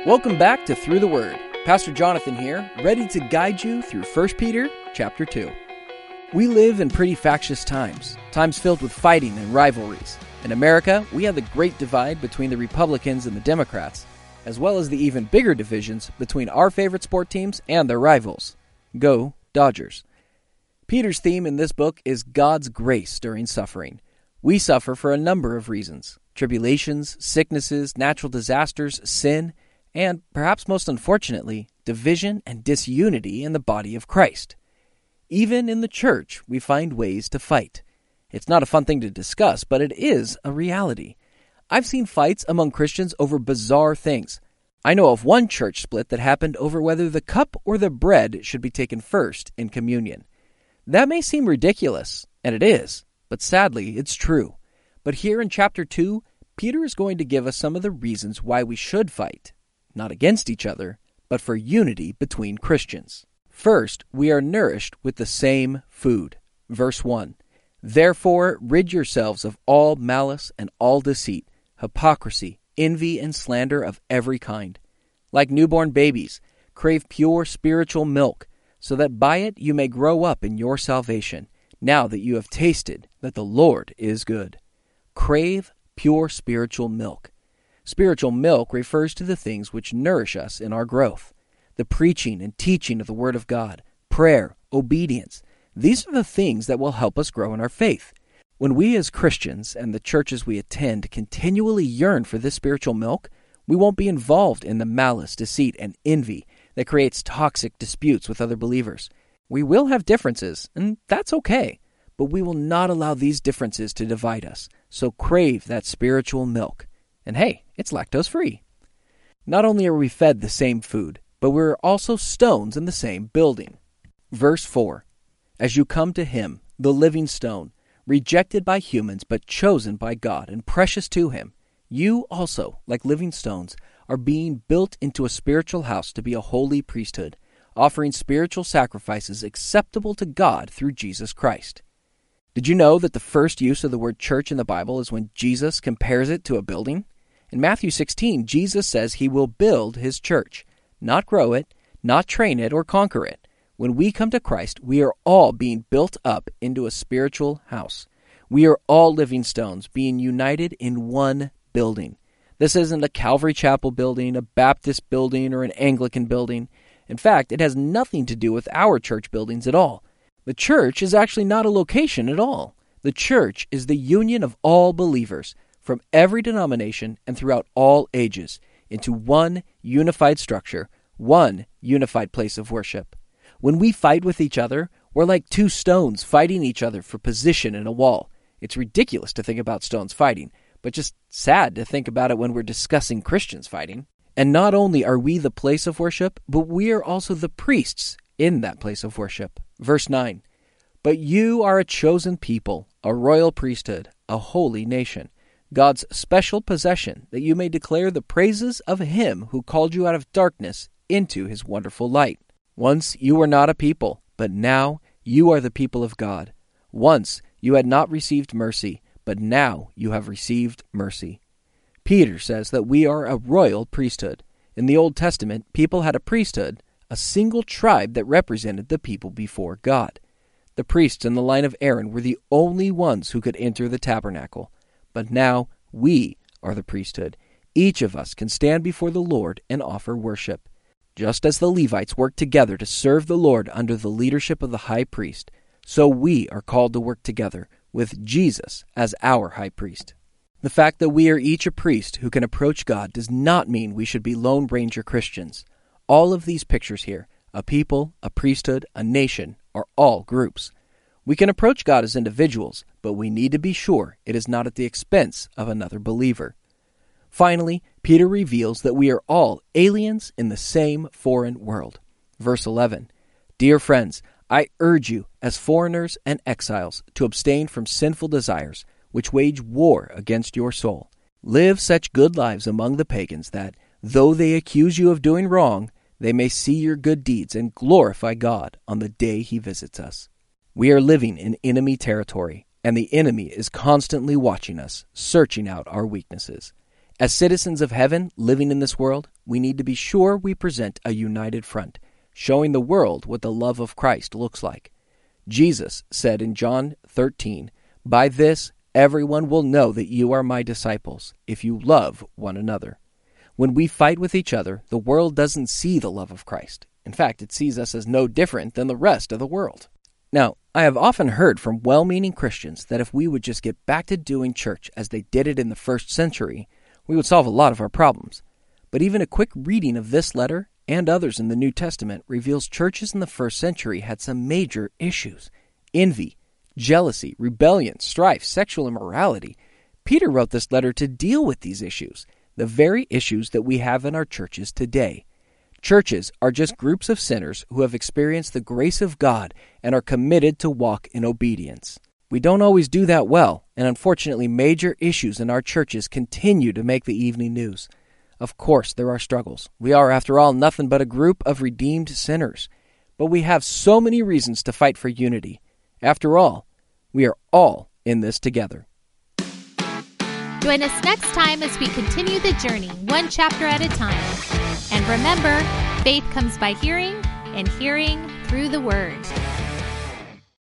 Welcome back to Through the Word. Pastor Jonathan here, ready to guide you through 1 Peter chapter 2. We live in pretty factious times filled with fighting and rivalries. In America, we have the great divide between the Republicans and the Democrats, as well as the even bigger divisions between our favorite sport teams and their rivals. Go Dodgers. Peter's theme in this book is God's grace during suffering. We suffer for a number of reasons: tribulations, sicknesses, natural disasters, sin, and, perhaps most unfortunately, division and disunity in the body of Christ. Even in the church, we find ways to fight. It's not a fun thing to discuss, but it is a reality. I've seen fights among Christians over bizarre things. I know of one church split that happened over whether the cup or the bread should be taken first in communion. That may seem ridiculous, and it is, but sadly, it's true. But here in chapter 2, Peter is going to give us some of the reasons why we should fight. Not against each other, but for unity between Christians. First, we are nourished with the same food. Verse 1, "Therefore rid yourselves of all malice and all deceit, hypocrisy, envy, and slander of every kind. Like newborn babies, crave pure spiritual milk, so that by it you may grow up in your salvation, now that you have tasted that the Lord is good." Crave pure spiritual milk. Spiritual milk refers to the things which nourish us in our growth. The preaching and teaching of the Word of God, prayer, obedience. These are the things that will help us grow in our faith. When we as Christians and the churches we attend continually yearn for this spiritual milk, we won't be involved in the malice, deceit, and envy that creates toxic disputes with other believers. We will have differences, and that's okay, but we will not allow these differences to divide us. So crave that spiritual milk. And hey, it's lactose-free. Not only are we fed the same food, but we're also stones in the same building. Verse 4, "As you come to him, the living stone, rejected by humans but chosen by God and precious to him, you also, like living stones, are being built into a spiritual house to be a holy priesthood, offering spiritual sacrifices acceptable to God through Jesus Christ." Did you know that the first use of the word church in the Bible is when Jesus compares it to a building? In Matthew 16, Jesus says he will build his church, not grow it, not train it or conquer it. When we come to Christ, we are all being built up into a spiritual house. We are all living stones being united in one building. This isn't a Calvary Chapel building, a Baptist building, or an Anglican building. In fact, it has nothing to do with our church buildings at all. The church is actually not a location at all. The church is the union of all believers from every denomination and throughout all ages into one unified structure, one unified place of worship. When we fight with each other, we're like two stones fighting each other for position in a wall. It's ridiculous to think about stones fighting, but just sad to think about it when we're discussing Christians fighting. And not only are we the place of worship, but we are also the priests in that place of worship. Verse 9, "But you are a chosen people, a royal priesthood, a holy nation, God's special possession, that you may declare the praises of him who called you out of darkness into his wonderful light. Once you were not a people, but now you are the people of God. Once you had not received mercy, but now you have received mercy." Peter says that we are a royal priesthood. In the Old Testament, people had a priesthood, a single tribe that represented the people before God. The priests in the line of Aaron were the only ones who could enter the tabernacle. But now we are the priesthood. Each of us can stand before the Lord and offer worship. Just as the Levites worked together to serve the Lord under the leadership of the high priest, so we are called to work together with Jesus as our high priest. The fact that we are each a priest who can approach God does not mean we should be Lone Ranger Christians. All of these pictures here, a people, a priesthood, a nation, are all groups. We can approach God as individuals, but we need to be sure it is not at the expense of another believer. Finally, Peter reveals that we are all aliens in the same foreign world. Verse 11, "Dear friends, I urge you as foreigners and exiles to abstain from sinful desires, which wage war against your soul. Live such good lives among the pagans that, though they accuse you of doing wrong, they may see your good deeds and glorify God on the day he visits us." We are living in enemy territory, and the enemy is constantly watching us, searching out our weaknesses. As citizens of heaven living in this world, we need to be sure we present a united front, showing the world what the love of Christ looks like. Jesus said in John 13, "By this everyone will know that you are my disciples, if you love one another." When we fight with each other, the world doesn't see the love of Christ. In fact, it sees us as no different than the rest of the world. Now, I have often heard from well-meaning Christians that if we would just get back to doing church as they did it in the first century, we would solve a lot of our problems. But even a quick reading of this letter and others in the New Testament reveals churches in the first century had some major issues: envy, jealousy, rebellion, strife, sexual immorality. Peter wrote this letter to deal with these issues, the very issues that we have in our churches today. Churches are just groups of sinners who have experienced the grace of God and are committed to walk in obedience. We don't always do that well, and unfortunately major issues in our churches continue to make the evening news. Of course, there are struggles. We are, after all, nothing but a group of redeemed sinners. But we have so many reasons to fight for unity. After all, we are all in this together. Join us next time as we continue the journey, one chapter at a time. And remember, faith comes by hearing, and hearing through the Word.